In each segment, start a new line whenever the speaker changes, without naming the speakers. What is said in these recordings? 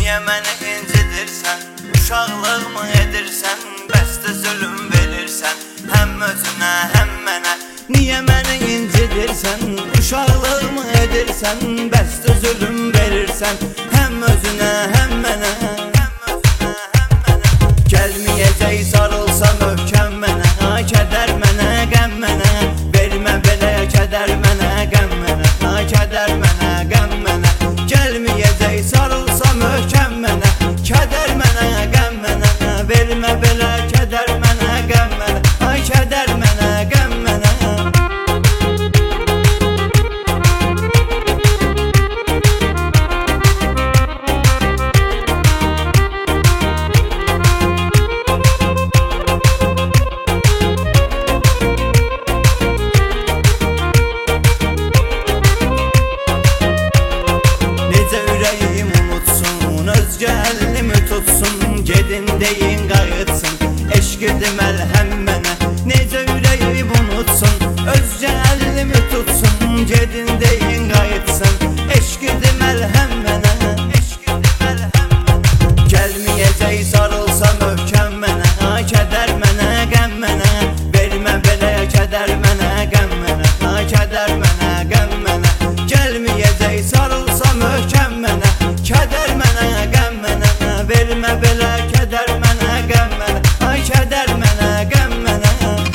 Niye məni incidirsən, uşaqlığımı edirsən, bəstə zülüm verirsən, həm özünə, həm mənə. Niye məni incidirsən, uşaqlığımı edirsən, bəstə zülüm verirsən, həm özünə, həm mənə. Gəlməyəcək sarılsa möhkəm mənə, kədər mənə, qəm mənə. Vermə belə kədər mənə, qəm mənə, kədər mənə, qəm mənə. Gəlməyəcək sarılsa möhkəm mənə, kədər mənə, qəm mənə. Vermə belə kədər mənə, qəm mənə, kədər mənə, qəm mənə. Əlimi tutsun, gedin deyin qayıtsın, eşqidi məlhəm mənə. Necə ürəyim unutsun, özcə əlimi tutsun, gedin deyin qayıtsın, eşqidi məlhəm mənə. Gəlməyəcək sarılsa möhkəm mənə, kədər mənə, qəm mənə. Vermə belə kədər mənə, qəm mənə, kədər mənə, qəm mənə. Gəlməyəcək sarılsa möhkəm mənə, kədər mənə, qəm mənə. Vermə belə kədər mənə, qəm mənə, kədər mənə, qəm mənə.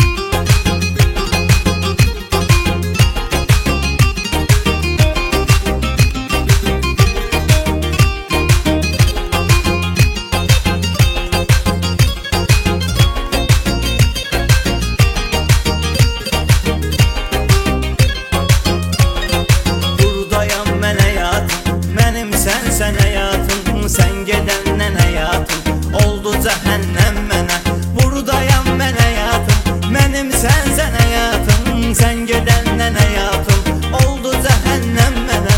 Buradayam mən həyatım, mənim sən həyatım. Sən gedəndən həyatım oldu cəhənnəm mənə. Buradayam mən həyatım, mənim sən həyatım. Sən gedəndən həyatım oldu cəhənnəm mənə.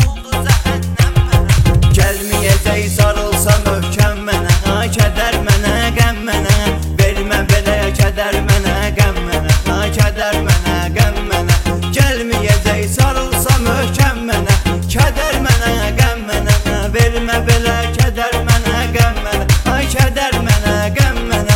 Gəlməyəcək sarılsa möhkəm mənə, kədər mənə, qəm mənə. Vermə belə kədər mənə, qəm mənə, kədər mənə, qəm mənə. Gəlməyəcək sarılsa möhkəm mənə, kədər mənə, qəm mənə. Vermə belə kədər mənə, qəm mənə, kədər mənə, qəm mənə.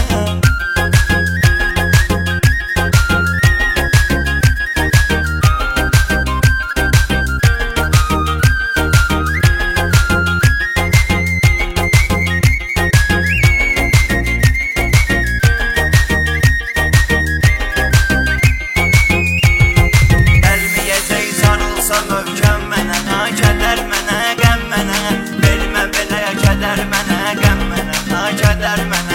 Gəlməyəcək sarılsa möhkəm mənə, kədər mənə, qəm mənə. Vermə belə kədər mənə, qəm mənə, kədər mənə.